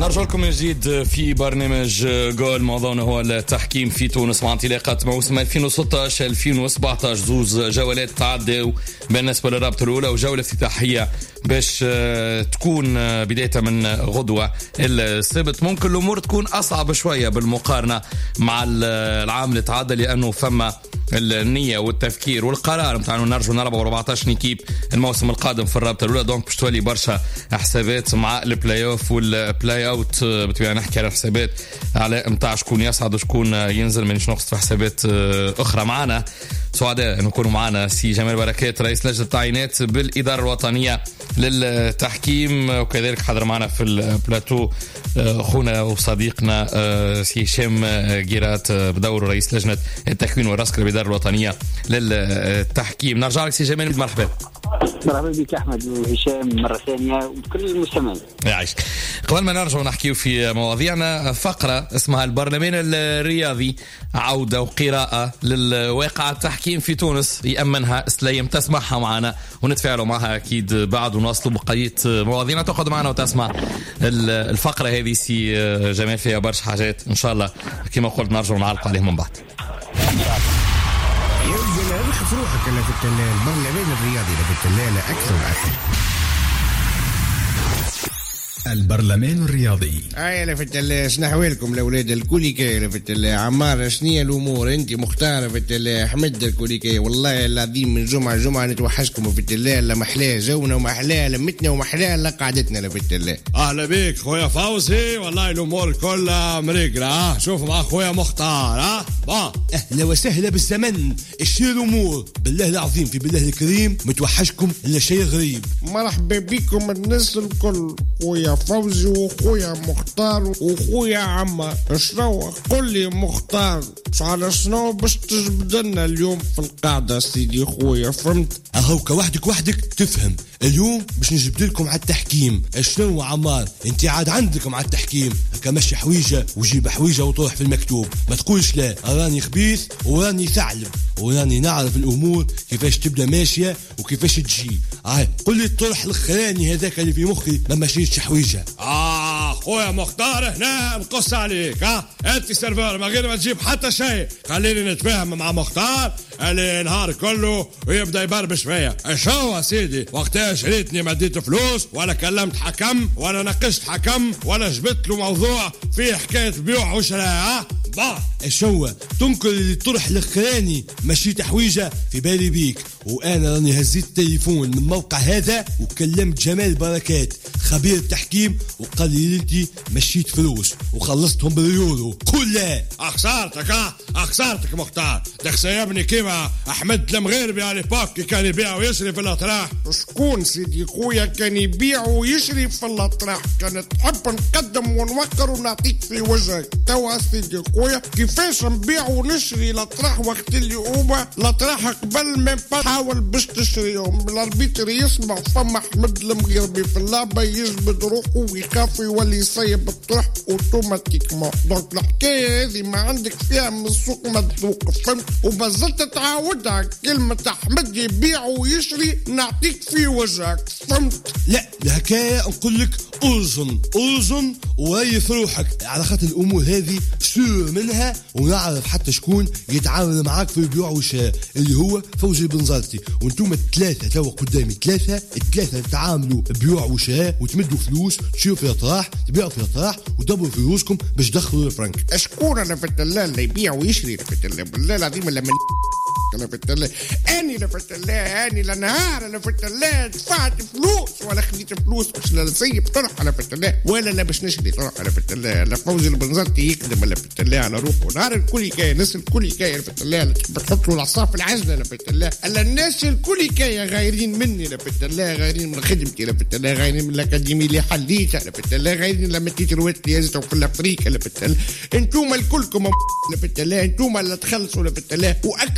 نرجع لكم من جديد في برنامج جول. موضوعنا هو التحكيم في تونس مع انطلاقة موسم 2016-2017. زوز جولات تعدوا بالنسبة للرابطة الأولى وجولة افتتاحية باش تكون بداية من غدوة السبت. ممكن الأمور تكون أصعب شوية بالمقارنة مع العام اللي تعدى، لأنه فما النية والتفكير والقرار متاع نرجو نلعبوا 14 نيكيب الموسم القادم في الرابطة الأولى. دونك باش تولي برشا حسابات مع البلاي اوف والبلاي اوت. بتبقى نحكي على حسابات على متاع شكون يصعد وشكون ينزل، مانيش نقصد في حسابات أخرى. معنا سعداء أن يكونوا معنا سي جمال بركات رئيس لجنة التعيينات بالإدارة الوطنية للتحكيم، وكذلك حضر معنا في البلاتو أخونا وصديقنا سي هشام جيرات بدور رئيس لجنة التكوين والرسك بالإدارة الوطنية للتحكيم. نرجع لك سي جمال، مرحبا. مرحبا بك أحمد وهشام مرة ثانية وكل المستمعين. يعيش. قبل ما نرجع ونحكي في مواضيعنا، فقرة اسمها البرلمان الرياضي، عودة وقراءة للواقع التحكيم في تونس يأمنها سليم. تسمعها معنا ونتفاعلوا معها أكيد بعد ونواصلوا بقية مواضيعنا. تقعد معنا وتسمع الفقرة هذه سي جمال، فيها برشا حاجات إن شاء الله كما قلت نرجع ونعلق عليهم من بعد. روح في روحك اللي في التلال، البرلمان الرياضي اللي في التلال أكثر وأكثر. البرلمان الرياضي. اللي في التلال شنحوالكم الأولاد الكوليكي اللي في التلال. عمار شنية الأمور؟ أنت مختار في التلال. حمد الكوليكي والله العظيم من جمعة نتوحشكم في التلال. لمحلاه جونا ومحلاه لمتنا ومحلاه لقعدتنا في التلال. أهلا بيك خويا فوزي، والله الأمور كلها مريقلة. شوف مع خويا مختار. أهلا وسهلا بالزمن. الشيء الأمور بالله العظيم في بالله الكريم متوحشكم إلا شيء غريب. مرحبا بكم الناس الكل، خويا فوزي وخويا مختار وخويا عمار. شنو قل لي مختار على شنو باش تجبد لنا اليوم في القاعدة سيدي خويا؟ فهمت؟ أهوك وحدك تفهم. اليوم باش نجبد لكم على التحكيم. شنو عمار انت عاد عندكم على التحكيم كمشي حويجة وجيب حويجة وطرح في المكتوب. ما تقولش لا راني خبيث وراني ثعلب وراني نعرف الأمور كيفاش تبدأ ماشية وكيفاش تجي. قل لي الطرح الخراني هذاك اللي في مخي ما ماشيتش حويجة. خويا مختار هنا نقص عليك. انت سيرفر ما غير ما تجيب حتى شيء. خليني نتفاهم مع مختار اللي نهار كله ويبدأ يبربش فيا. شو سيدي وقتها شريتني ما اديت فلوس ولا كلمت حكم ولا ناقشت حكم ولا جبت له موضوع فيه حكاية بيوع وشراء. شو تنقل الطرح الاخراني ماشي تحويجة في بالي بيك. وانا راني هزيت التليفون من الموقع هذا وكلمت جمال بركات خبير التحكيم وقال لي انت مشيت فلوس وخلصتهم باليورو كلها. اخسرتك مختار. تخسيبني كيما احمد المغربي على باك كان يبيع ويشري في الاطراح. شكون سيدي خويا كان يبيع ويشري في الاطراح؟ كانت تحب نقدم ونوكر ونعطيك في وجهك. توا سيدي خويا كيفاش نبيع ونشري الاطراح وقت اللي هما الاطراح قبل ما حاول باش تشريهم الاربيتر يسمع فما احمد المغربي في اللعبه يجبد روحه ويخاف يولي يصيب الطرح اوتوماتيكمون. دونك الحكايه هذه ما عندك فيها من السوق مذوق، فهمت؟ وبزلت تعاودها كلمه احمد يبيع ويشري نعطيك في وجهك، فهمت؟ لا الحكايه نقول لك أرزن وريث روحك على خاطر الأمور هذه سور منها ونعرف حتى شكون يتعامل معاك في البيوع والشراء اللي هو فوزي بنزرتي. وانتم الثلاثة توا قدامي الثلاثة تعاملوا بيوع وشراء وتمدوا فلوس تشيروا في أطراح تبيعوا في أطراح ودبروا فلوسكم باش تدخلوا الفرنك. أشكون أنا في التلال اللي يبيع ويشري في التلال بالله العظيم اللي من أنا في التلال. أني لا في التلال أني لا نهار أنا في التلال دفعت فلوس ولا خليت فلوس باش لا نسيب طرح أنا في التلال ولا لا باش نشري طرح أنا في التلال. لا فوزي البنزرتي يكذب أنا في التلال على روحه. نهار الكل كاية ناس الكل كاية في التلال بتحط له العصا في العجلة أنا في التلال. ألا الناس الكل كاية غايرين مني أنا في التلال، غايرين من خدمتي أنا في التلال، غايرين من الأكاديمية اللي حليتها أنا في التلال، غايرين لما تيجي روات اللي هزتهم في الأفريقيا أنا في التلال. أنتوما الكلكم أنا في التلال، أنتوما اللي تخلصوا أنا في التلال. وأكثر واحد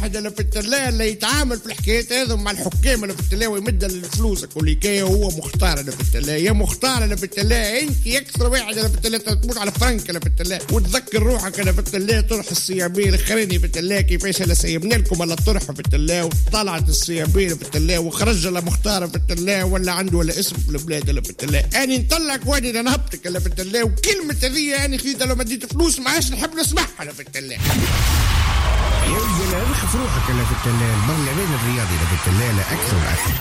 واحد اللي في التلاوة اللي يتعامل في الحكايات هذا مع الحكام اللي في التلاوة ويمد الفلوس كل كي هو مختار اللي في التلاوة. يا مختار اللي في التلاوة انت اكثر واحد اللي في التلاوة تموت على فرنك اللي في التلاوة وتذكر روحك اللي في التلاوة طرح الصيامين الخريني في التلاوة كيفاش اللي سيبنا لكم اللي طرح في التلاوة وطلعت الصيامين في التلاوة وخرج اللي مختار في التلاوة ولا عنده ولا اسم في البلاد اللي في التلاوة. اني نطلعك واني نهبطك اللي في التلاوة وكلمة هذه اني خيدة لو ما اديت فلوس ما عادش نحب نسمعها اللي في التلاوة. يا رجال رخص روحك اللي في التلاوة. البرلمان الرياضي اللي في التلاوة لا اكثر واكثر.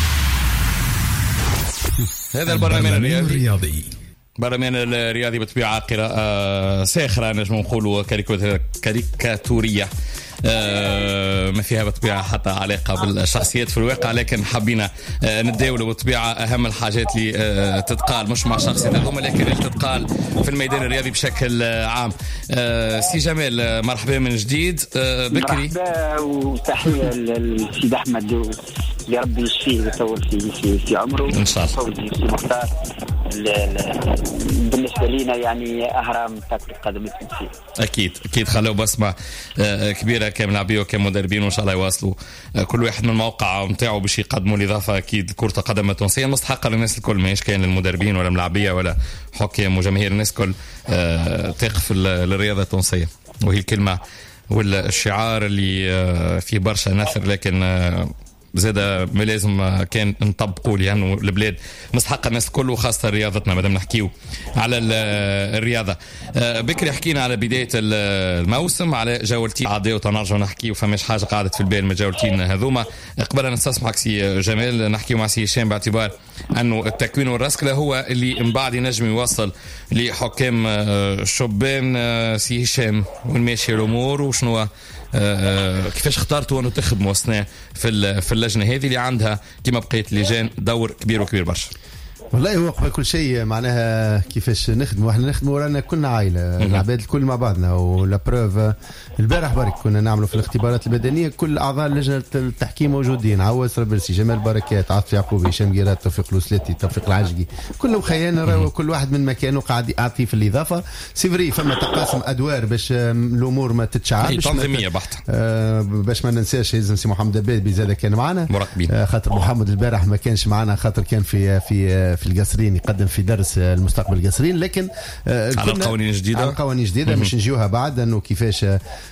هذا البرلمان الرياضي. برلمان الرياضي بطبيعة قراءة ساخرة نجم نقولوا كاريكاتورية ما فيها بطبيعة حتى علاقة بالشخصيات في الواقع لكن حبينا نتداولوا بطبيعة أهم الحاجات اللي تتقال مش مع شخصيات هذوما لكن اللي تتقال في الميدان الرياضي بشكل عام. سي جمال مرحبا من جديد. بكري مرحبا وتحية للسيد أحمد يا ربي يشفيه ويطول في عمره إن شاء الله. فوزي في مختار بالنسبة لنا يعني أهرام كرة القدم التونسية. أكيد خلوا بصمة كبيرة كملاعبين وكمدربين وإن شاء الله يواصلوا كل واحد من الموقع متاعه باش يقدموا الإضافة أكيد كرة القدم التونسية مستحقة للناس الكل ماهيش كان للمدربين ولا ملاعبية ولا حكام وجماهير الناس الكل تقف للرياضة التونسية وهي الكلمة والشعار اللي فيه برشا نثر لكن زادة ما لازم كان نطبقوا لأنه البلاد مستحقة الناس الكل وخاصة رياضتنا مادام نحكيو على الرياضة. بكري حكينا على بداية الموسم على جولتين عادية وتنرجع نحكي وفماش حاجة قاعدة في البال من جولتين هذوما. قبل نستسمحك سي جمال نحكي مع سي هشام باعتبار أنه التكوين والرسكلة هو اللي من بعد ينجم يوصل لحكام شبان. سي هشام وين ماشي الأمور وشنو كيفاش اخترتوا أنه تخدموا أثناء في اللجنة هذه اللي عندها كما بقيت لجان دور كبير وكبير برشا؟ والله هو قبل كل شيء معناها كيفاش نخدموا احنا رانا كلنا عائله العباد الكل مع بعضنا ولا بروف البارح برك كنا نعملوا في الاختبارات المدنيه كل اعضاء لجنه التحكيم موجودين عواس ربرسي جمال بركات عاطف يعقوبي هشام قيرات توفيق الوسلاتي توفيق العجقي كلهم خيانا كل واحد من مكانه قاعد يعطي في الاضافه سيفري فما تقاسم ادوار باش الامور ما تتشعبش تنظيميه بحته باش ما ننساش يلزم سي محمد البيبي زاد كان معنا مراقبين خاطر محمد البارح ما كانش معنا خاطر كان في القصرين يقدم في درس المستقبل القصرين لكن على قوانين جديدة مش نجيوها بعد انه كيفاش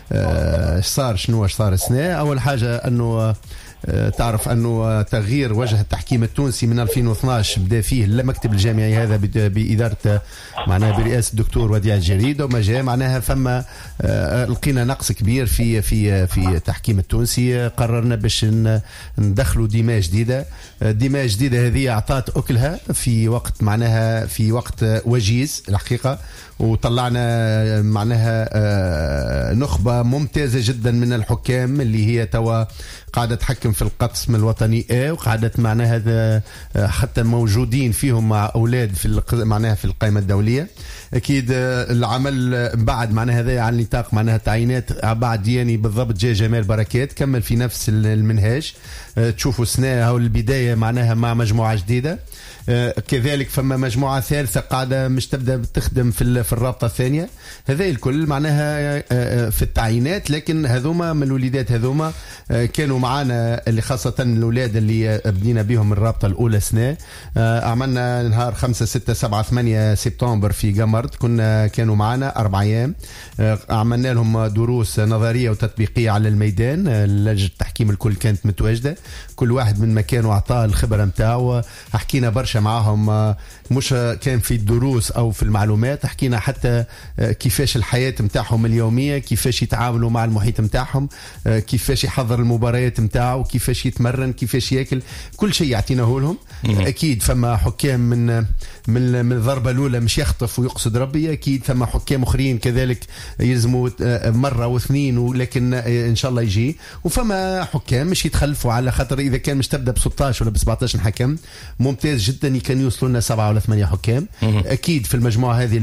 صار شنو صار السنة. اول حاجة انه تعرف أنه تغيير وجه التحكيم التونسي من 2012 بدأ فيه المكتب الجامعي هذا بإدارة معناها برئاسة الدكتور وديع الجريد وما جاء معناها فما لقينا نقص كبير في التحكيم التونسي. قررنا باش ندخلوا دماء جديدة. الدماء الجديدة هذه أعطت أكلها في وقت معناها في وقت وجيز الحقيقة وطلعنا معناها نخبة ممتازة جدا من الحكام اللي هي توا قاعدة تحكم في القسم الوطني وقاعدة معناها هذا حتى موجودين فيهم مع أولاد في معناها في القائمة الدولية. أكيد العمل بعد معناها هذا عن نطاق معناها تعيينات بعد يعني بالضبط جاء جمال بركات كمل في نفس المنهاج. تشوفوا سنة أو البداية معناها مع مجموعة جديدة كذلك فما مجموعة ثالثة قاعدة مش تبدأ تخدم في الرابطة الثانية. هذا الكل معناها في التعيينات لكن هذوما من الوليدات هذوما كانوا معنا اللي خاصة الأولاد اللي بدينا بهم الرابطة الأولى سنة. عملنا نهار 5 6 7 8 سبتمبر في قمرت كانوا معنا 4 أيام. عملنا لهم دروس نظرية وتطبيقية على الميدان. لجنة التحكيم الكل كانت متواجدة كل واحد من مكانه أعطاه الخبرة متاعه. حكينا برشا معهم مش كان في الدروس أو في المعلومات حكينا حتى كيفاش الحياة متاعهم اليومية كيفاش يتعاملوا مع المحيط متاعهم كيفاش يحضر المباريات متاعه كيفاش يتمرن كيفاش يأكل كل شيء يعطيناه لهم. أكيد فما حكام من الضربة الأولى مش يخطف ويقصد ربي. أكيد فما حكام أخرين كذلك يلزموا مرة واثنين ولكن إن شاء الله يجي. وفما حكام مش يتخلفوا على خاطر إذا كان مش تبدأ ب16 ولا ب17 حكم ممتاز جدا كان يوصلوا لنا 7 ولا 8 حكام. أكيد في المجموعة هذه اللي بدينا بهم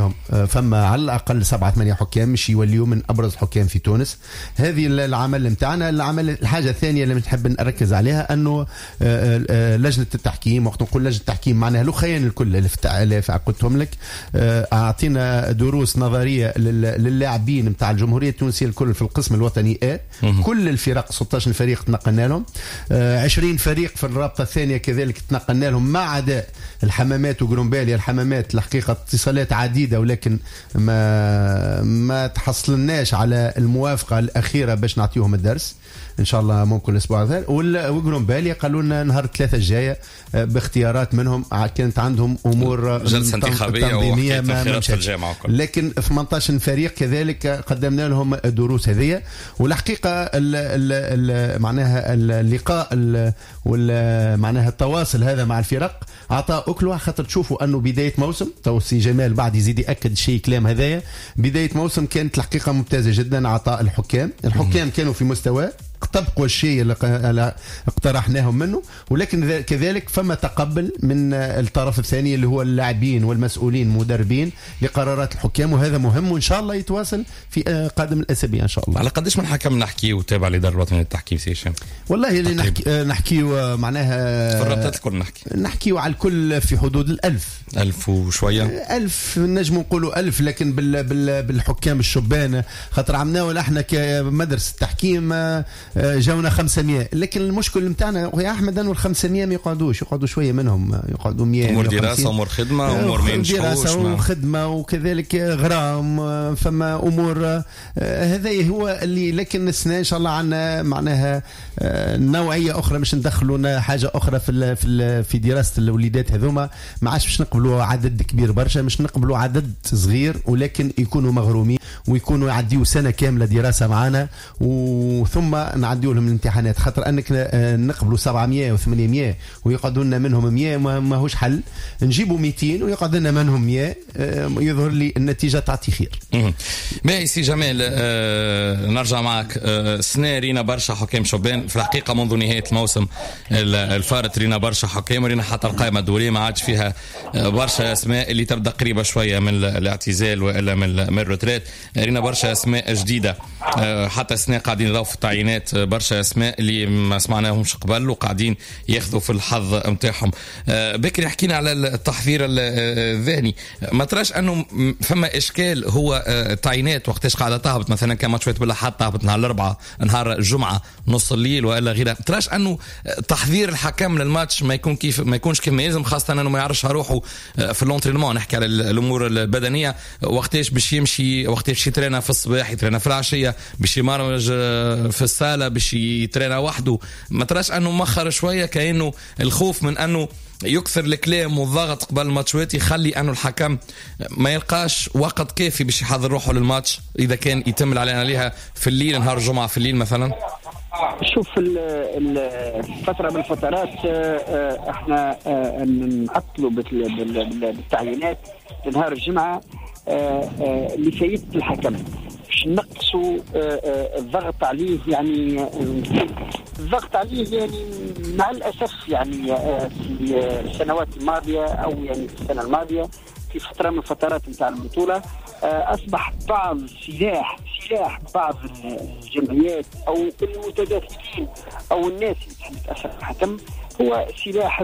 عليهم فما على الأقل 7-8 حكام مش يوليوا من أبرز الحكام في تونس. هذه العمل متاعنا. الحاجة الثانية اللي نحب نركز عليها أنه لجنة التحكيم، وقت نقول لجنة التحكيم معناها الأخيان الكل اللي قلتهم لك، أعطينا دروس نظرية للاعبين متاع الجمهورية التونسية الكل في القسم الوطني كل الفرق 16 فريق تنقلنا لهم، 20 فريق في الرابطة الثانية كذلك تنقلنا لهم، ما عدا الحمامات وجرومباليا. الحمامات الحقيقة اتصالات عديدة ولكن ما تحصلناش على الموافقة الأخيرة باش نعطيهم الدرس. ان شاء الله ممكن الاسبوع هذا. وجرومباليا قالوا لنا نهار 3 الجايه باختيارات منهم، كانت عندهم امور جلسه انتخابيه ما في الجامعه وكل. لكن 18 فريق كذلك قدمنا لهم الدروس هذه. والحقيقه معناها اللقاء معناها التواصل هذا مع الفرق اعطى اكله، خاطر تشوفوا انه بدايه موسم توسي جمال بعد يزيد ياكد شيء كلام هذايا. بدايه موسم كانت الحقيقه ممتازه جدا. عطاء الحكام كانوا في مستوى، طبقوا الشيء اللي اقترحناهم منه، ولكن كذلك فما تقبل من الطرف الثاني اللي هو اللاعبين والمسؤولين مدربين لقرارات الحكام، وهذا مهم وان شاء الله يتواصل في قادم الاسابيع ان شاء الله. على قديش من حكم نحكي وتابع لإدارة الوطني للتحكيم سيشن؟ والله اللي نحكي معناها في الرابطات الكل نحكي على الكل في حدود 1000 وشويه، 1000 نجم نقولوا 1000، لكن بالحكام الشبان خاطر عملناه احنا كمدرسه التحكيم جاونا 500. لكن المشكل متاعنا يا احمد انه ال 500 ما يقعدوا شويه منهم، يقعدوا 100 امور دراسه امور خدمه امور ما ينجحوش، دراسه وخدمه وكذلك غرام، فما امور هذا هو اللي. لكن السنه ان شاء الله عندنا معناها نوعيه اخرى، مش ندخلوا حاجه اخرى في دراسه الوليدات هذوما. ما عادش باش نقبلوا عدد كبير برشا، مش نقبلوا عدد صغير، ولكن يكونوا مغرومين ويكونوا يعديوا سنه كامله دراسه معنا وثم نعديوا لهم الامتحانات. خاطر انك نقبلوا 700 و800 ويقعدوا لنا منهم 100 ما هوش حل. نجيبوا 200 ويقعد لنا منهم 100، يظهر لي النتيجه تعطي خير. ما سي جمال، نرجع معك. سنة رينا برشا حكام شبان في الحقيقه منذ نهايه الموسم الفارط، رينا برشا حكام ورينا حتى القائمه الدوليه ما عادش فيها برشا اسماء اللي تبدا قريبه شويه من الاعتزال والا من الروتريت. رينا برشا اسماء جديده، حتى السنه قاعدين يضيفوا في التعيينات برشا اسماء اللي ما سمعناهمش قبل وقاعدين ياخذوا في الحظ نتاعهم. بكري حكينا على التحضير الذهني، ما تراش انه فما اشكال هو التعيينات وقتاش قاعده تهبط؟ مثلا كان ماتشات بالاحد تهبط نهار الاربعاء نهار الجمعه نص الليل والا غيرها. تراش انه تحضير الحكم للماتش ما يكونش كما لازم، خاصه انه ما يعرفش روحه في اللونترينمون. نحكي على الامور البدنيه، وقتاش باش يمشي، وقتاش يترينا في الصباح، يترينا في العشيه، باش يمرج في الصاله، باش يترينا وحده. ما تراش انه مخر شويه، كانه الخوف من انه يكثر الكلام والضغط قبل الماتشات يخلي انه الحكم ما يلقاش وقت كافي باش يحضر روحه للماتش اذا كان يتم الإعلان عليها في الليل نهار الجمعه في الليل مثلا؟ شوف فترة من الفترات احنا نعطلوا بالتعيينات لنهار الجمعة لسيد الحكم باش نقصوا الضغط عليه. يعني الضغط عليه يعني مع الأسف يعني في السنوات الماضية أو يعني في السنة الماضية في فترة من الفترات نتاع البطولة أصبح بعض سلاح بعض الجمعيات أو المتدخلين أو الناس اللي تحب تأثر الحكم هو سلاح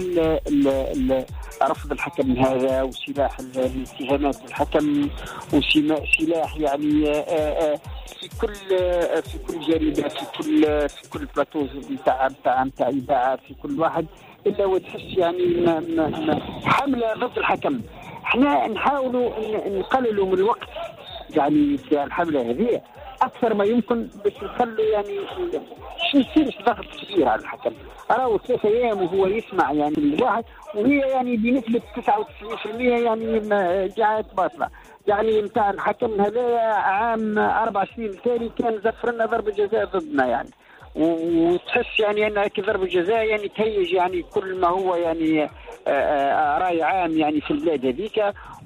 رفض الحكم هذا، وسلاح الاتهامات للحكم، وسلاح يعني في كل جريدة، في كل بلاتوز نتاع إذاعة، في كل واحد إلا وتحس يعني حملة ضد الحكم. احنا نحاولوا نقللوا من الوقت يعني في الحملة هذه أكثر ما يمكن باش نخلوا يعني شو يصيرش ضغط كبير على الحكم. راهو 3 أيام وهو يسمع يعني الواحد، وهي يعني بنسبة 99% يعني جاءت باطلة. يعني نتاع الحكم هذا عام 4 سنين التالي كان زفر لنا ضربة جزاء ضدنا يعني، وتحس يعني أن ضربة جزاء يعني تهيج يعني كل ما هو يعني رأي عام يعني في البلاد هذيك،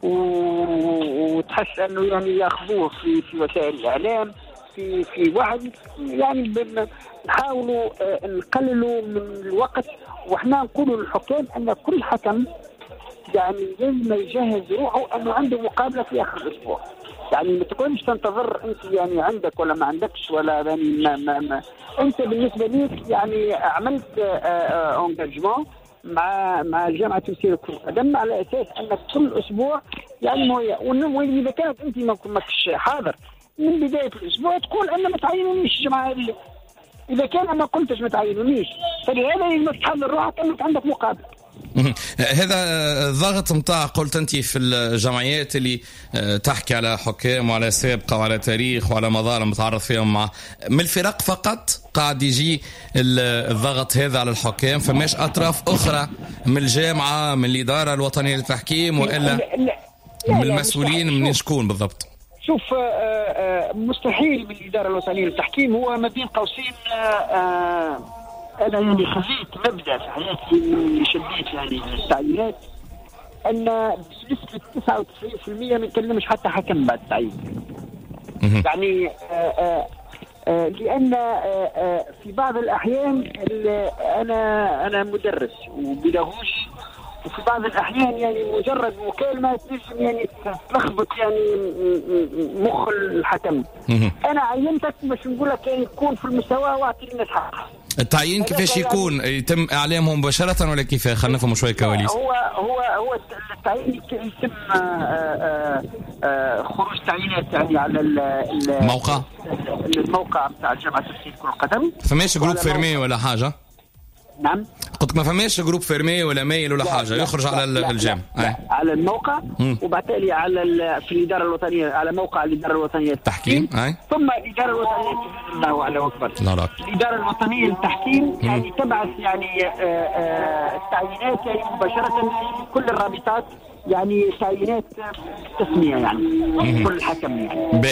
وتحس أنه يعني يأخذوه في وسائل الإعلام في واحد يعني. نحاولوا نقللوا من الوقت، وإحنا نقولوا للحكام أن كل حكم يعني لازم يجهز روحه انه عنده مقابله في اخر الاسبوع. يعني ما تكونش تنتظر انت يعني عندك ولا ما عندكش ولا يعني ما انت بالنسبه ليك يعني عملت انجاجمون مع الجامعه التونسيه لكرة القدم على اساس انك كل اسبوع يعني واذا كانت انت ماكش حاضر من بدايه الاسبوع تقول انا ما تعينونيش الجماعه. اذا كان ما كنتش ما تعينونيش فلهذا لازم تحضر روحك انك عندك مقابله. هذا الضغط متاع قلت انت في الجمعيات اللي تحكي على حكام وعلى سابقه وعلى تاريخ وعلى مظالم متعرض فيهم مع من الفرق فقط قاعد يجي الضغط هذا على الحكام، فماش اطراف اخرى من الجامعه من الاداره الوطنيه للتحكيم والا من المسؤولين من شكون بالضبط؟ شوف مستحيل من الاداره الوطنيه للتحكيم. هو ما بين قوسين أنا يعني خذيت مبدأ في حياتي اللي شديت يعني التعيينات أن بنسبة 99% ما نكلمش حتى حكم بعد التعيين. يعني لأن في بعض الأحيان أنا مدرس وبيداغوجي، وفي بعض الأحيان يعني مجرد مكالمة تنجم يعني تلخبط يعني مخ الحكم. أنا عينتك باش نقول لك يعني يكون في المستوى واعطي للناس حقها. التعيين كيفاش يكون؟ يتم اعلامهم مباشره ولا كيف؟ خلينا نفهموا شويه كواليس. هو التعيين يتم خروج تعيينات يعني على الموقع بتاع الجامعه التونسيه لكرة القدم. فماش جروب فيرمي ولا حاجه؟ نعم قلت ما فماش جروب فيرمي ولا ميل ولا حاجه، يخرج على الجامعه على الموقع وبالتالي على في الاداره الوطنيه على موقع الاداره الوطنيه للتحكيم ثم الاداره الوطنيه الله اعلم اكبر. الاداره الوطنيه للتحكيم يعني تبعث يعني التعيينات يعني مباشره لكل الرابطات يعني تعيينات تسميه يعني كل حكم يعني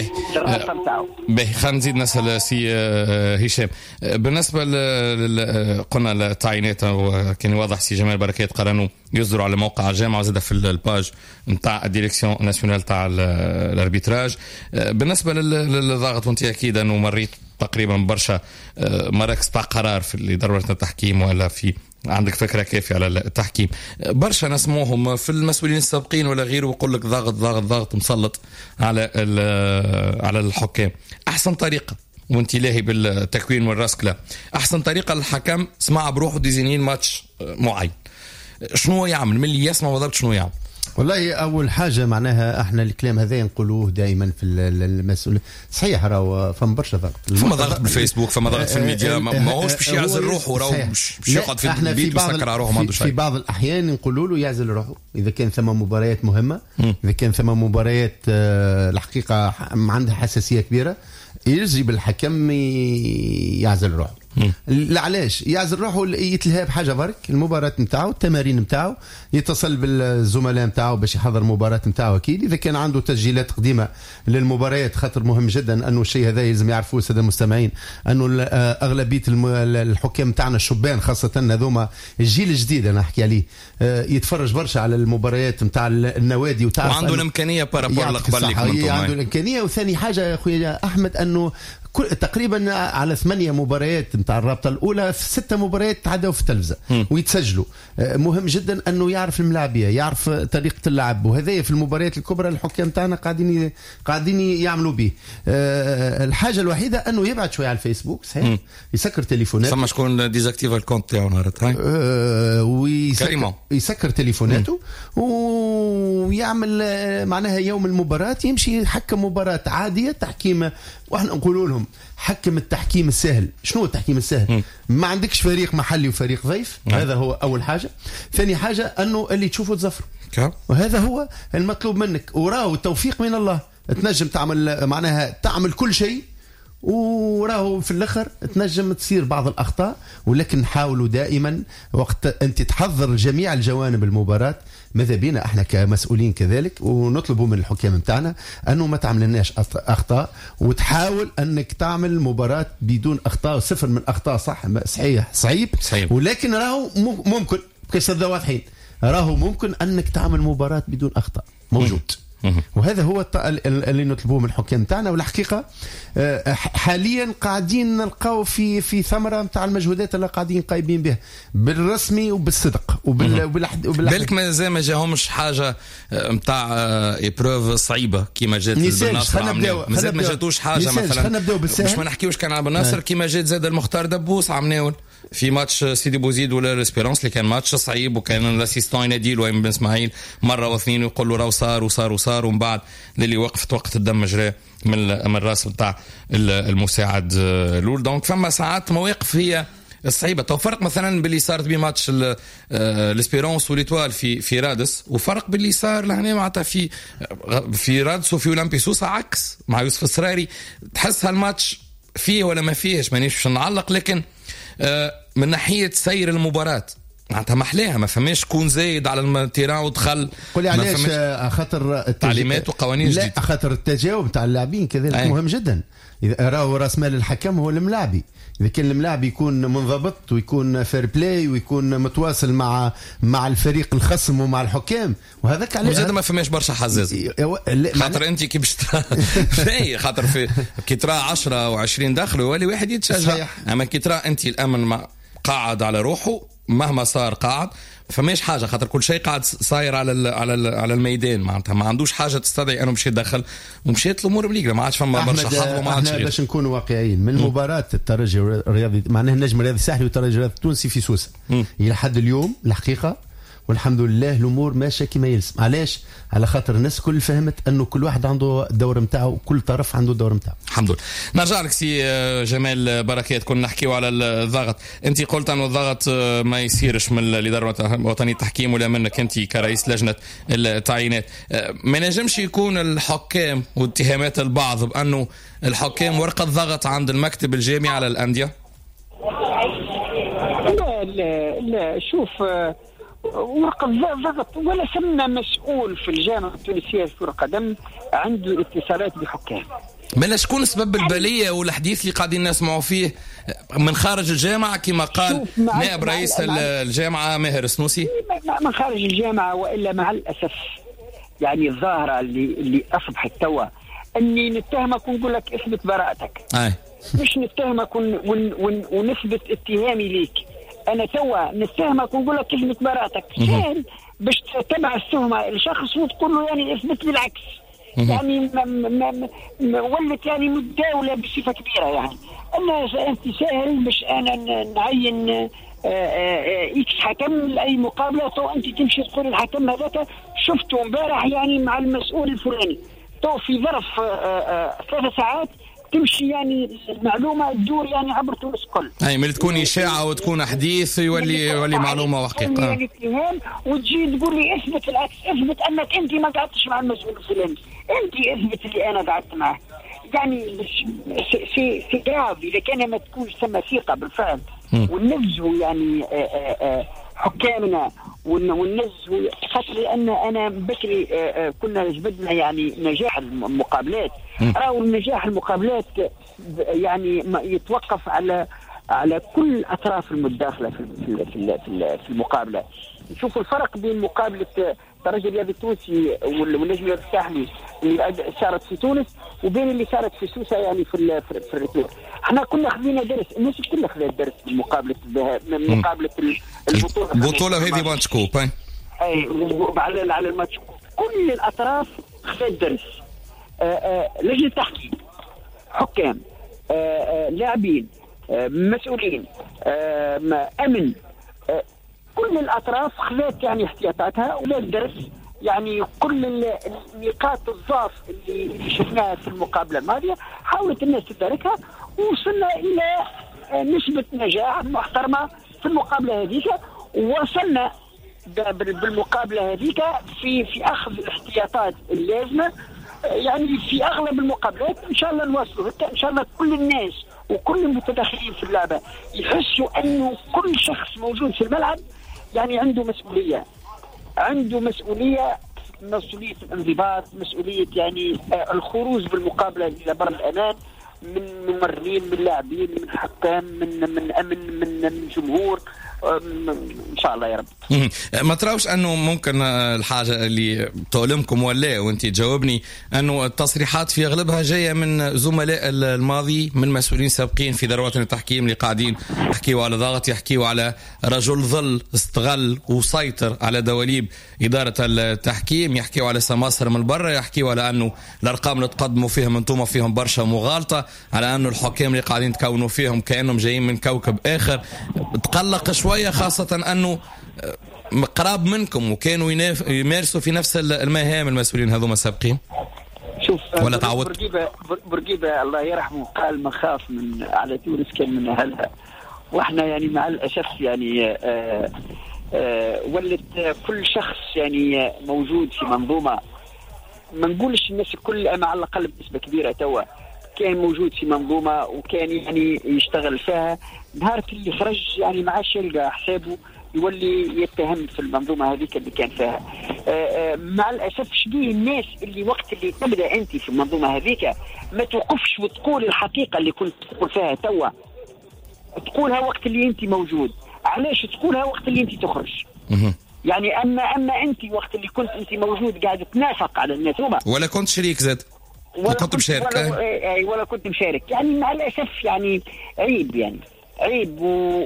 به. خلينا نزيد نسال سي هشام بالنسبه قلنا التعيينات كان واضح سي جمال بركات قال انه يصدروا على موقع الجامعه وزاد في الباج نتاع الديريكسيون ناسيونال تاع الاربيتراج. بالنسبه للضغط وانت اكيد انه مريت تقريبا برشا مراكز تاع قرار في الاداره التحكيم ولا في عندك فكره كافيه على التحكيم. برشا نسموهم في المسؤولين السابقين ولا غيره ويقول لك ضغط ضغط ضغط مسلط على الحكام. احسن طريقه وانت لاهي بالتكوين والرسكله، احسن طريقه للحكم سمع بروحه ديزينين ماتش معين، شنو يعمل من اللي يسمع بالضبط شنو يعمل؟ والله اول حاجه معناها احنا الكلام هذا نقولوه دائما في المسؤول صحيح راهو فما برشا ضغط، فما ضغط بالفيسبوك فما ضغط في الميديا ماهوش باش يعزل روحه راهو باش يقعد في البيت ويسكر على روحه ما عنده شيء. في بعض الاحيان نقولوا له يعزل روحه اذا كان ثم مباريات مهمه، اذا كان ثم مباريات الحقيقه عندها حساسيه كبيره يجب الحكم يعزل روحه. علاش يعزل روحه؟ يتلهى بحاجه برك المباراه نتاعو التمارين نتاعو، يتصل بالزملاء نتاعو باش يحضر المباراه نتاعو. اكيد اذا كان عنده تسجيلات قديمه للمباريات، خاطر مهم جدا انه الشيء هذا لازم يعرفوه الساده المستمعين انه اغلبيه الحكام نتاعنا الشبان خاصه هذوما الجيل الجديد انا احكي عليه يتفرج برشا على المباريات نتاع النوادي وعنده الامكانيه بارابور القبل اللي كنتم عنده الامكانيه. وثاني حاجه يا اخويا احمد انه تقريبا على 8 مباريات نتاع الرابطه الاولى 6 مباريات تعدوا في التلفزه ويتسجلوا. مهم جدا انه يعرف الملاعبيه، يعرف طريقه اللعب، وهذا في المباريات الكبرى الحكام تاعنا قاعدين يعملوا به. الحاجه الوحيده انه يبعد شويه على الفيسبوك صحيح، يسكر تليفوناته. ثم شكون ديزاكتيف الكونت تاعو نهارت ويسكر تليفوناته ويعمل معناها يوم المباراه يمشي يحكم مباراه عاديه تحكيم. واحنا نقولوا لهم حكم التحكيم السهل. شنو التحكيم السهل؟ ما عندكش فريق محلي وفريق ضيف، هذا هو اول حاجه. ثاني حاجه انه اللي تشوفه تزفره، وهذا هو المطلوب منك. وراه التوفيق من الله، تنجم تعمل معناها تعمل كل شيء وراه في الاخر تنجم تصير بعض الاخطاء، ولكن حاولوا دائما وقت انت تحضر جميع الجوانب المباراه. ماذا بينا احنا كمسؤولين كذلك ونطلبوا من الحكام نتاعنا انه ما تعملناش اخطاء، وتحاول انك تعمل مباراه بدون اخطاء، صفر من اخطاء. صح صحيح صعيب، ولكن راهو ممكن كيس واضحين، راهو ممكن انك تعمل مباراه بدون اخطاء موجود. وهذا هو اللي نطلبوه من الحكام تاعنا. والحقيقه حاليا قاعدين نلقاو في ثمره نتاع المجهودات اللي قاعدين قايمين بها بالرسمي وبالصدق بالك مازال ما جاهمش حاجه نتاع ايبروف صعيبه كيما جات بالنصر. مازال ما جاتوش حاجه مثلا مش ما نحكيوش كان على النصر كيما جات زاد المختار دبوس عمناول في ماتش سيدي بوزيد ولا الاسبيرونس اللي كان ماتش صعيب، وكان الاسيستون ينادي له بن اسماعيل مره واثنين ويقول له راه صار ومن بعد اللي وقفت وقت الدم جرى من الراس نتاع المساعد لول. دونك فما ساعات مواقف هي الصعيبه. تو فرق مثلا باللي صارت بماتش الاسبيرونس والإيطوال في رادس، وفرق باللي صار لهنا معناتها في رادس وفي اولمبي سوسه عكس مع يوسف السراري. تحس هالماتش فيه ولا ما فيهش مانيش نعلق، لكن من ناحيه سير المباراه معناتها محلاها ما فماش كون زايد على التيران ودخل. قولي علاش؟ خاطر التعليمات وقوانين جديده. لا خاطر التجاوب تاع اللاعبين كذلك مهم جدا. اذا راهو راس مال الحكم هو الملاعبي، إذا كان الملاعب يكون منضبط ويكون فير بلاي ويكون متواصل مع الفريق الخصم ومع الحكام، وهذاك عليه زاد ما فماش برشا حزاز. خاطر انت كي باش خاطر كي ترى 10 و20 داخل يولي واحد يتشجع، اما كي ترى انت الامن قاعد على روحه مهما صار قاعد فماش حاجه، خاطر كل شيء قاعد صاير على الميدان معناتها ما عندوش حاجه تستدعي انه باش يدخل، ومشيت الامور بليقله ما عادش فما برشا حظ وما عادش. باش نكونوا واقعيين من مباراه الترجي الرياضي معناها النجم الرياضي الساحلي والترجي الرياضي التونسي في سوسه الى حد اليوم الحقيقه والحمد لله الامور ماشيه كما يلزم. علاش؟ على خاطر الناس كل فهمت انه كل واحد عنده الدور نتاعو وكل طرف عنده الدور نتاعو. الحمد لله. نرجع لك سي جمال بركات، كنا نحكيو على الضغط. انت قلت انه الضغط ما يصيرش من الاداره الوطنيه التحكيم ولا منك انت كرئيس لجنه التعيينات. ما نجمش يكون الحكام واتهامات البعض بانه الحكام ورقه ضغط عند المكتب الجامعي على الانديه؟ لا شوف ورقة ضغط ولا ثم مسؤول في الجامعة التونسية لكرة القدم عنده اتصالات بحكام. ما شكون سبب البلية والحديث اللي قاعدين نسمعوا فيه من خارج الجامعة كما قال نائب رئيس الجامعة ماهر السنوسي؟ من خارج الجامعة، وإلا مع الأسف يعني الظاهرة اللي أصبحت توا أني نتهمك ونقول لك اثبت براءتك. مش نتهمك ونثبت اتهامي ليك. أنا توا نتهمك ونقول لك كلمة براءتك سهل باش تتبع التهمة الشخص وتقول له يعني اثبت لي العكس. يعني ولت يعني متداولة بصفة كبيرة. يعني أنت سهل باش أنا نعين إكس حكم لأي مقابلة، تو أنت تمشي تقول الحكم هذاك شفته امبارح يعني مع المسؤول الفلاني، تو في ظرف 3 ساعات تمشي يعني المعلومه تدور يعني عبر تونس كل. اي من تكون اشاعه وتكون حديث يولي معلومه وحقيقه. يعني اتهام وتجي تقول لي اثبت العكس، اثبت انك انت ما قعدتش مع المسؤول الفلاني، انت اثبت اللي انا قعدت معه. يعني في جراف اذا كان ما تكونش ثم ثقه بالفعل وننزهوا يعني حكامنا وننزهوا، خاطر لان انا بكري كنا جبدنا يعني نجاح المقابلات. راهو النجاح المقابلات يعني يتوقف على كل اطراف المتداخله في المقابله. نشوفوا الفرق بين مقابله الترجي الرياضي التونسي والنجم الرياضي الساحلي اللي صارت في تونس وبين اللي صارت في سوسه يعني في الريتور. احنا كنا خذينا درس، الناس كلها خذت درس من مقابله البطوله هذه ماتش كوب. اي على الماتش كوب كل الاطراف خذت درس. لجنه تحكيم، حكام، لاعبين، مسؤولين، امن، كل الاطراف خذت يعني احتياطاتها ولا درس. يعني كل النقاط الضعف اللي شفناها في المقابله الماضيه حاولت الناس تداركها، ووصلنا الى نسبه نجاح محترمه في المقابله هذيك، ووصلنا بالمقابله هذيك في اخذ الاحتياطات اللازمه. يعني في اغلب المقابلات ان شاء الله نواصلوا ان شاء الله كل الناس وكل المتدخلين في اللعبه يحسوا انه كل شخص موجود في الملعب يعني عنده مسؤوليه الانضباط، مسؤوليه يعني الخروج بالمقابله الى بر الامان من ممرين، من لاعبين، من حكام، من امن، من جمهور. ان شاء الله يا رب. ما تراوش انه ممكن الحاجه اللي تؤلمكم ولا وانت تجاوبني انه التصريحات في اغلبها جايه من زملاء الماضي، من مسؤولين سابقين في ذروات التحكيم اللي قاعدين يحكيوا على ضغط، يحكيوا على رجل ظل استغل وسيطر على دواليب اداره التحكيم، يحكيوا على سماسرة من برا، يحكيوا على انه الارقام اللي تقدموا فيهم انتم فيهم برشا مغالطه، على انه الحكام اللي قاعدين تكونوا فيهم كانهم جايين من كوكب اخر. تقلق شويه خاصه انه قراب منكم وكانوا يمارسوا في نفس المهام المسؤولين هذوما السابقين. شوف ولا تعود بورقيبة الله يرحمه قال من خاف من على تونس كان من أهلها، واحنا يعني مع الأسف يعني ولد كل شخص يعني موجود في منظومة، ما نقولش الناس الكل، أما على الأقل بنسبة كبيرة توا كان موجود في منظومة وكان يعني يشتغل فيها. نهار اللي خرج يعني ما عادش يلقى حسابه، يولي يتهم في المنظومة هذيك اللي كان فيها. مع الأسف شبيه الناس اللي وقت اللي تبدأ أنت في المنظومة هذيك ما توقفش وتقول الحقيقة اللي كنت تقول فيها توا، تقولها وقت اللي أنت موجود. علاش تقولها وقت اللي أنت تخرج؟ يعني أما أنت وقت اللي كنت أنت موجود قاعد تنافق على الناس ولا كنت شريك زاد ولا كنت مشارك ولا كنت مشارك، يعني مع الأسف يعني عيب، يعني عيب.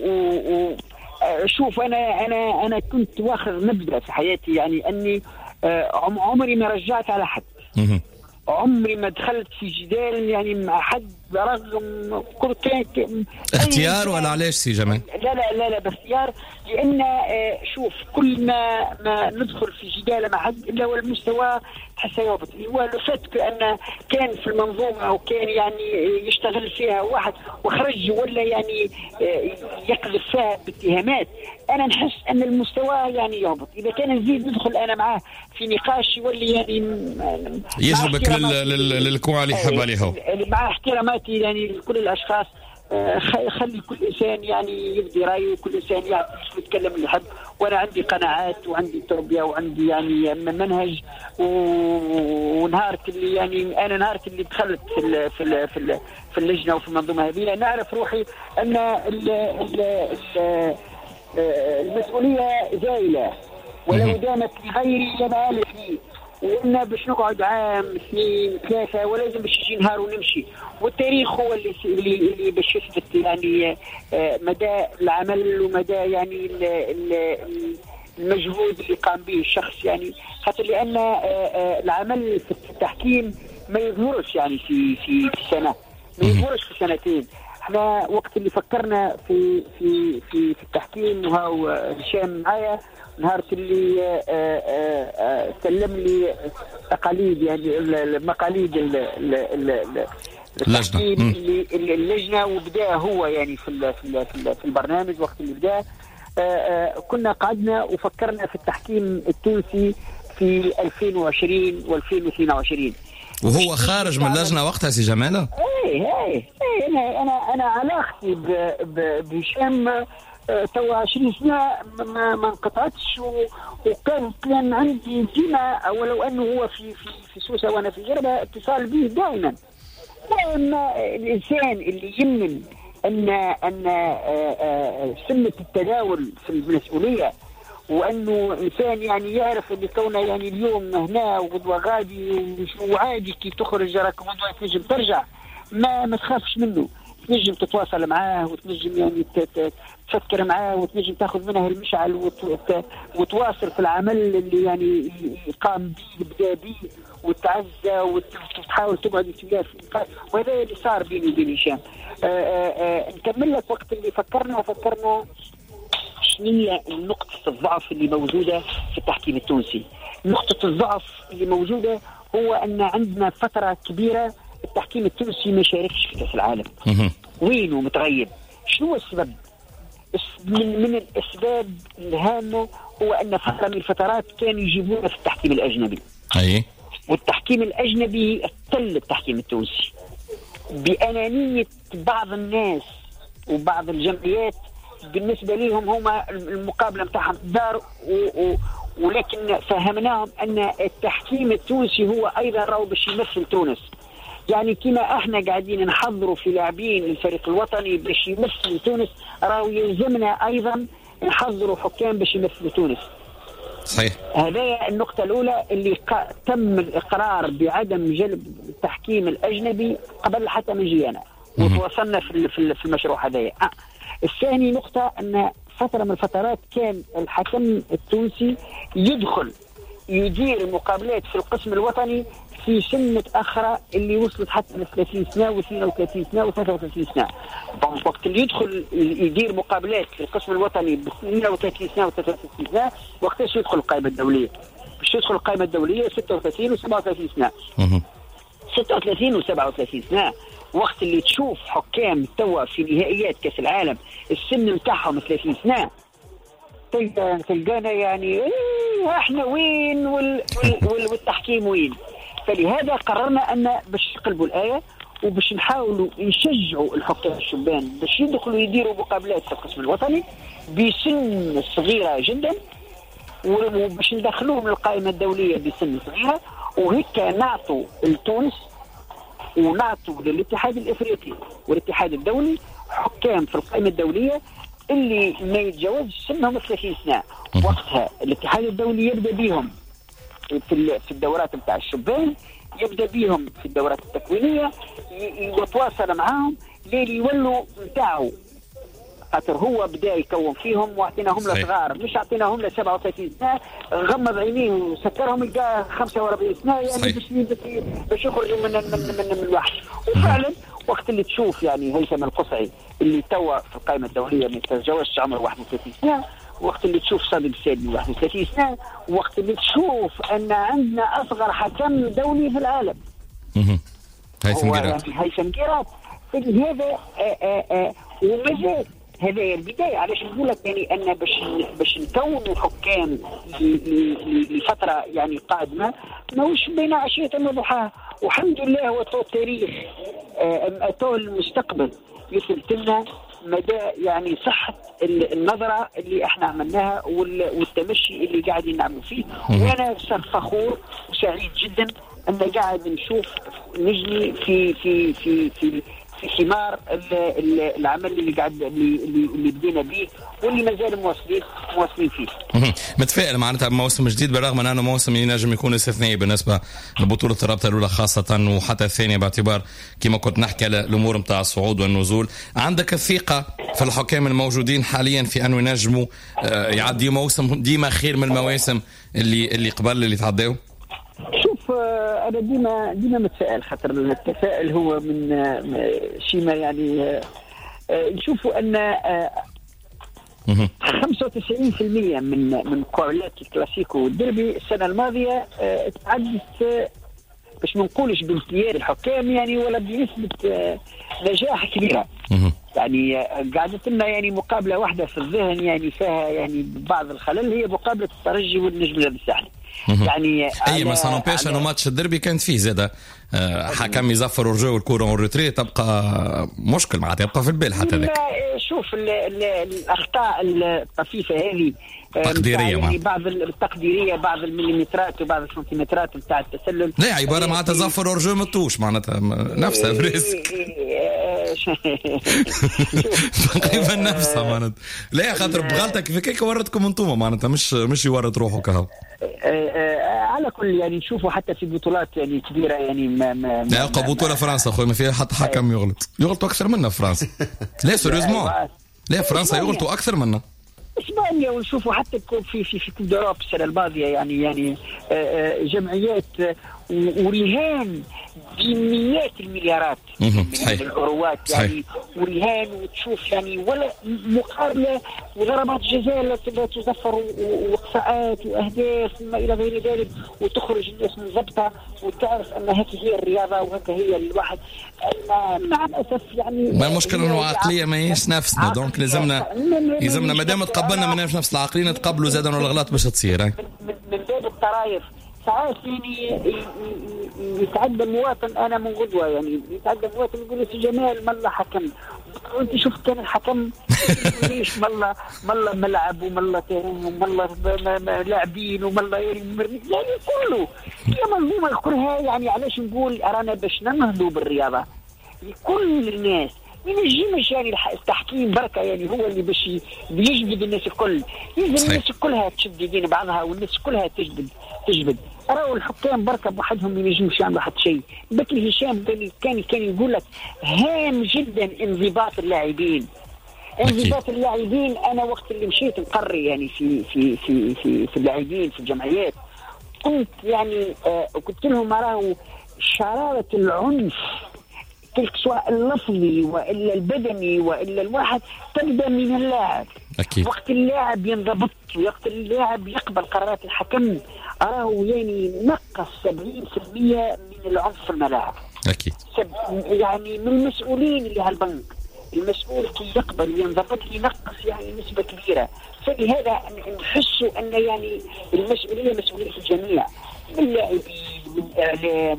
شوف أنا كنت واخر نبدأ في حياتي، يعني أني عمري ما رجعت على حد، عمري ما دخلت في جدال يعني مع حد برغم كل كان اختيار ولا علاش سي جمال؟ لا باختيار، لأن شوف كل ما ندخل في جدال مع حد إلا والمستوى تحسه يهبط. هو لفت أن كان في المنظومة وكان يعني يشتغل فيها واحد وخرج ولا يعني يقذف فيها باتهامات، أنا نحس أن المستوى يعني يهبط. إذا كان نزيد ندخل أنا معاه في نقاش يولي يعني يجربك للكوع اللي يحب عليها، مع احتراماتي يعني لكل الأشخاص. خلي كل إنسان يعني يبدي رأيه، وكل إنسان يعرف يتكلم اللي يحب، وأنا عندي قناعات وعندي تربية وعندي يعني منهج. ونهارت اللي يعني أنا نهارت اللي دخلت في اللجنة وفي المنظومة هذه نعرف روحي أن المسؤولية زايلة، ولو دامت لغيري لما لي، وقلنا باش نقعد عام 2 3 ولازم باش يجي نهار ونمشي. والتاريخ هو اللي باش يثبت يعني مدى العمل ومدى يعني المجهود اللي قام به الشخص، يعني خاطر لأن العمل في التحكيم ما يظهرش يعني في سنة، ما يظهرش في سنتين. احنا وقت اللي فكرنا في التحكيم، وهو هشام معايا نهار اللي سلم لي تقاليد يعني المقاليد اللجنة، وبدأ هو يعني في البرنامج. وقت اللي بدأ كنا قعدنا وفكرنا في التحكيم التونسي في 2020 و2022، وهو خارج من اللجنة وقتها سي جمالة. ايه انا علاقتي بهشام توا 20 سنة ما انقطعتش، وكان عندي ديما، ولو انه هو في سوسة وانا في جربة، اتصال به دائما. الانسان اللي يمن ان سنة التداول في المسؤولية، وانه انسان يعني يعرف اللي كونه يعني اليوم هنا وغدوة غادي وعادي كي تخرج راك غدوة تنجم ترجع، ما تخافش منه، تنجم تتواصل معاه وتنجم يعني تفكر معاه وتنجم تاخذ منه المشعل وتواصل في العمل اللي يعني قام به بدا به وتعزى وتحاول تقعد في وهذا اللي صار بيني وبين هشام. نكمل لك وقت اللي فكرنا شنو هي نقطة الضعف اللي موجودة في التحكيم التونسي. نقطة الضعف اللي موجودة هو أن عندنا فترة كبيرة التحكيم التونسي ما شاركش في كأس العالم. وينه متغيب؟ شنو السبب؟ من الأسباب الهامة هو أن فترة من الفترات كانوا يجيبونا في التحكيم الأجنبي. أي. والتحكيم الأجنبي اقتل التحكيم التونسي بأنانية بعض الناس وبعض الجمعيات. بالنسبة لهم هما المقابلة متاعهم دار ولكن فهمناهم أن التحكيم التونسي هو أيضا راهو باش يمثل تونس. يعني كما احنا قاعدين نحضروا في لاعبين الفريق الوطني باش يمثل تونس، راهو يلزمنا ايضا نحضروا حكام باش يمثلوا تونس. صحيح. هذا النقطة الأولى اللي تم الإقرار بعدم جلب التحكيم الأجنبي قبل حتى من جينا وتوصلنا في المشروع هذا. الثاني نقطة أن فترة من الفترات كان الحكم التونسي يدخل يدير المقابلات في القسم الوطني في سن متأخرة اللي وصلت حتى ل 30 سنة و32 سنة و33 سنة. وقت اللي يدخل يدير مقابلات في القسم الوطني ب 32 سنة و33 سنة وقتاش يدخل القائمة الدولية؟ باش يدخل القائمة الدولية 36 و37 سنة. 36 و37 سنة وقت اللي تشوف حكام توا في نهائيات كأس العالم السن متاعهم 30 سنة تلقانا يعني احنا وين والتحكيم وين. فلهذا قررنا ان باش نقلبوا الآية وباش نحاولوا نشجعوا الحكام الشبان باش يدخلوا يديروا مقابلات في القسم الوطني بسن صغيرة جدا وباش ندخلوهم للقائمة الدولية بسن صغيرة وهيك نعطوا لتونس ونعطوا للاتحاد الافريقي والاتحاد الدولي حكام في القائمة الدولية اللي ما يتجاوزش سنهم 30 سنة. وقتها الاتحاد الدولي يبدأ بيهم في الدورات بتاع الشبان، يبدأ بيهم في الدورات التكوينية، يتواصل معاهم لين يولوا متاعه. خاطر هو بدا يكون فيهم واعطيناهم لصغار، مش اعطيناهم ل 37 سنه غمض عينيه وسكرهم يلقى 45 سنه يعني باش يخرجوا من الوحش. وفعلا وقت اللي تشوف يعني هيثم القصعي اللي توا في القائمه الدوليه ما يتجاوزش عمر 31 سنه، وقت اللي تشوف صادق السادي 31 سنه، وقت اللي تشوف ان عندنا اصغر حكم دولي في العالم هيثم قيراط. هذا ومازال هذا البداية. علاش نقول لك يعني أن باش نكونوا حكام لفترة يعني قادمة ماهوش بين عشية وضحاها. والحمد لله هو طول التاريخ طول المستقبل يثبت لنا مدى يعني صحة النظرة اللي احنا عملناها والتمشي اللي قاعدين نعمل فيه. وانا فخور وسعيد جدا ان قاعد نشوف نجني في في في في في ثمار العمل اللي قاعد اللي بدينا به واللي مازال مواصلين فيه. متفائل معناتها بموسم جديد بالرغم من انه موسم ينجم يكون استثنائي بالنسبه لبطوله الرابطه الاولى خاصه وحتى الثانيه باعتبار كما كنت نحكي على الامور نتاع الصعود والنزول. عندك الثقه في الحكام الموجودين حاليا في انه ينجموا يعدي موسم ديما خير من المواسم اللي قبل اللي تعداو؟ شوف انا ديما متفائل. خاطر التفاؤل هو من شيء ما يعني نشوفوا ان 95% من مقابلات الكلاسيكو والديربي السنه الماضيه تعدت باش ما نقولش بامتياز الحكام يعني ولا بنسبه نجاح كبيره. يعني قعدت لنا يعني مقابله واحده في الذهن يعني فيها يعني بعض الخلل، هي مقابله الترجي والنجم الساحلي. يعني اي ما سانوبيش انه ماتش الدربي كانت فيه زاده حكم يزفر ورجو الكوره والريتري تبقى مشكل معناتها يبقى في البال حتى ذاك. شوف الاخطاء الطفيفه هذه تقديريه يعني بعض التقديريه بعض المليمترات وبعض السنتيمترات نتاع التسلل لا عباره معناتها زفر ورجو متوش معناتها نفسها فريسك تقريبا نفسها معناتها. لا خاطر بغلطك في كيك ورتكم انتم معناتها مش يورط روحه كهو. على كل يعني نشوفوا حتى في بطولات يعني كبيره يعني ما لا بطوله فرنسا اخويا ما فيها حتى حكم يغلطوا اكثر منا في فرنسا. لا سيريوزمون لا فرنسا يغلطوا اكثر منا. اسبانيا ونشوفوا حتى في كل اوروبا السنه الماضيه يعني جمعيات ورهان بمئات المليارات من الاوروات يعني ورهان وتشوف يعني ولا مقابله وضربات جزاء لا تزفر وقفاءات واهداف وما الى غير ذلك وتخرج الناس منضبطه وتعرف ان هذه هي الرياضه وهكا هي الواحد. مع الاسف يعني ما المشكله انه العقليه ما هيش نفسنا دونك لازمنا ما دام تقبلنا ما نفس العقليه نتقبلوا زادا الغلط باش تصير من باب الطرايف. ساعات يعني يتعدى المواطن انا من غدوه يعني يتعدى المواطن يقول لي جمال مالله حكم وانت شفت كان الحكم ليش مالله ملعب ومالله تيران ومالله لاعبين ومالله يعني كله هي منظومه كلها. يعني علاش نقول رانا باش ننهضوا بالرياضه كل الناس ينجمش يعني التحكيم بركه يعني هو اللي باش يجبد الناس الكل، يجبد الناس كلها تشد يدين بعضها والناس كلها تجبد. راهو الحكام بركه بوحدهم ما ينجموش يعملوا حتى شيء. بكري هشام كان يقول لك هام جدا انضباط اللاعبين. انضباط اللاعبين انا وقت اللي مشيت نقري يعني في اللاعبين في الجمعيات كنت يعني قلت لهم راهو شرارة العنف سواء اللفظي والا البدني والا الواحد تبدا من اللاعب. أكيد. وقت اللاعب ينضبط وقت اللاعب يقبل قرارات الحكم راهو يعني نقص 70% من العنف في الملاعب. أكيد. يعني من المسؤولين اللي هالبنك المسؤول كي يقبل ينضبط ينقص يعني نسبة كبيرة. فلهذا نحسوا أن يعني المسؤولية مسؤولية الجميع، من اللاعبين من إعلام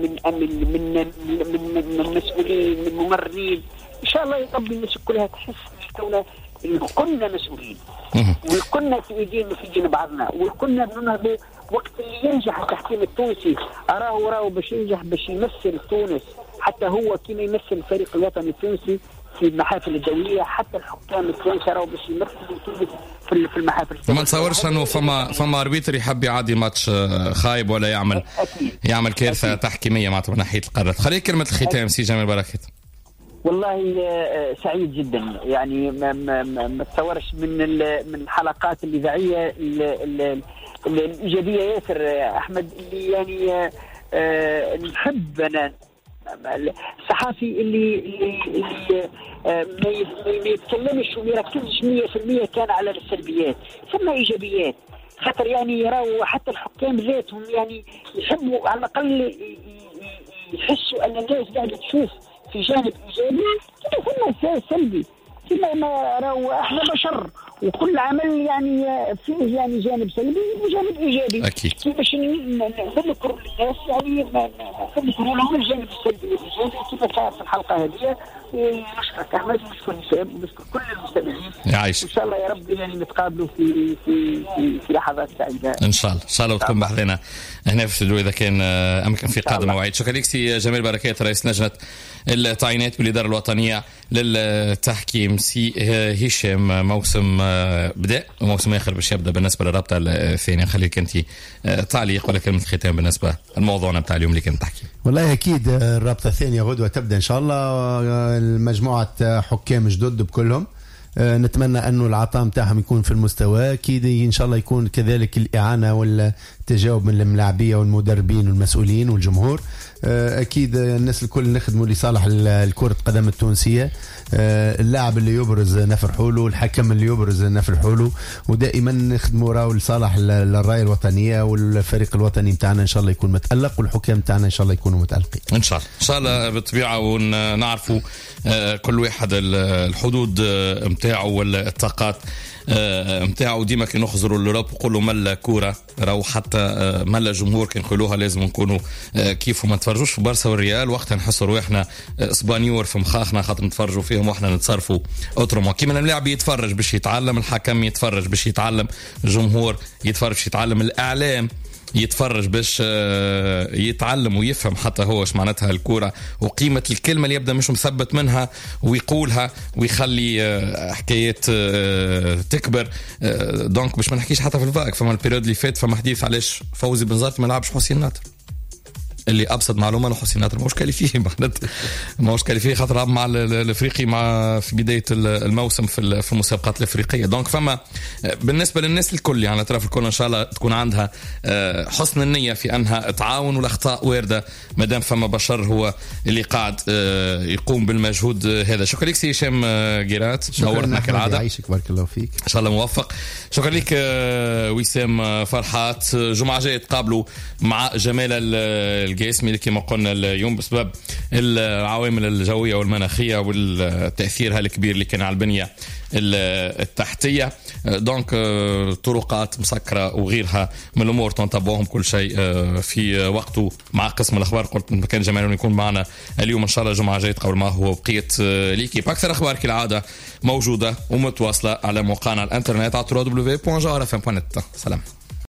من مسؤولين من ممرضين. إن شاء الله يربي الناس كلها تحس كونها كنا مسؤولين وكنا في ايدين بعضنا وكنا بننهض. وقت اللي ينجح التحكيم التونسي راهو باش ينجح باش يمثل تونس حتى هو كما يمثل الفريق الوطني التونسي في المحافل الدوليه. حتى الحكام التوانسه راهو باش يمثلوا تونس في المحافل الدوليه. ما نتصورش انه فما اربيتر يحب يعدي ماتش خايب ولا يعمل كارثه تحكيميه معناتها من ناحيه القرارات. خليك كلمه الختام سي جمال بركات. والله سعيد جدا يعني ما تصورش من الحلقات الاذاعيه الايجابيه ياسر احمد اللي يعني نحب انا الصحافي اللي ما يتكلمش وما يركزش 100% كان على السلبيات، ثم ايجابيات. خاطر يعني يراو حتى الحكام ذاتهم يعني يحبوا على الاقل يحسوا ان الناس قاعده تشوف في جانب ايجابي ثم سلبي. ثم ما راهو احنا بشر وكل عمل يعني فيه يعني جانب سلبي وجانب ايجابي. اكيد. باش نذكر للناس يعني نذكر لهم الجانب السلبي والايجابي كيف صار في الحلقه هذه. ونشكرك احمد ونشكر هشام ونشكر كل المستمعين. يعيش. ان شاء الله يا رب يعني نتقابلوا في لحظات سعيده ان شاء الله وتكون بحضنا هنا في الاستوديو اذا كان امكن في قادم مواعيد. شكرا لك سي جمال بركات رئيس لجنه التعيينات بالاداره الوطنيه للتحكيم. سي هشام موسم بدأ وموسم آخر باش يبدأ بالنسبة للرابطة الثانية. خليك أنت تعليق ولا كلمة ختام بالنسبة لموضوعنا بتاع اليوم اللي كنت تحكي. والله أكيد الرابطة الثانية غدوة تبدأ إن شاء الله المجموعة حكام جدد بكلهم. نتمنى أنه العطاء متاعهم يكون في المستوى أكيد إن شاء الله يكون كذلك الإعانة والتجاوب من الملاعبية والمدربين والمسؤولين والجمهور. أكيد الناس الكل نخدموا لصالح الكرة القدم التونسية. اللاعب اللي يبرز نفرحوا له، الحكم اللي يبرز نفرحوا له، ودائما نخدموا راهو لصالح الراية الوطنية والفريق الوطني متاعنا إن شاء الله يكون متألق والحكام متاعنا إن شاء الله يكونوا متألقين إن شاء الله بالطبيعة. ونعرفوا كل واحد الحدود متاعه والطاقات متاعه. ديما كي نخزروا للرب وقولوا ملا كورة راهو حتى ملا جمهور كي نقولوها لازم نكونوا كيف وما نتفرجوش في بارسا والريال وقتها نحسوا روحنا اسبانيور في مخاخنا خاطر نتفرجوا فيهم واحنا نتصرفوا اوترومون. كيما اللاعب يتفرج باش يتعلم، الحكم يتفرج باش يتعلم، الجمهور يتفرج باش يتعلم، الاعلام يتفرج باش يتعلم ويفهم حتى هو ايش معناتها الكوره وقيمه الكلمه اللي يبدا مش مثبت منها ويقولها ويخلي حكايات تكبر. دونك باش ما نحكيش حتى في الفاك فما البيريود اللي فات فما حديث علاش فوزي بن زرت ما لعبش حسين ناطر اللي ابسط معلومه انه حسين ناطر ماهوش كاليفيه ماهوش كاليفيه خاطر لعب مع الافريقي مع في بدايه الموسم في المسابقات الافريقيه. دونك فما بالنسبه للناس الكل يعني الاطراف الكل ان شاء الله تكون عندها حسن النيه في انها تعاون والاخطاء وارده ما دام فما بشر هو اللي قاعد يقوم بالمجهود هذا. شكرا لك سي هشام قيرات نورتنا كالعاده. يعيشك بارك الله فيك ان شاء الله موفق. شكرا لك وسام فرحات. جمعه جايه تقابلوا مع جمال القاسمي اللي كما قلنا اليوم بسبب العوامل الجويه والمناخيه والتاثير الكبير اللي كان على البنيه التحتيه. دونك طرقات مسكره وغيرها من الامور تنتبههم كل شيء في وقته مع قسم الاخبار. قلت مكان جمال يكون معنا اليوم ان شاء الله جمعه جايه قبل ما هو بقيه ليكيب. اكثر اخبار كالعاده موجوده ومتواصله على موقعنا الانترنت على www.jarfm.net. سلام.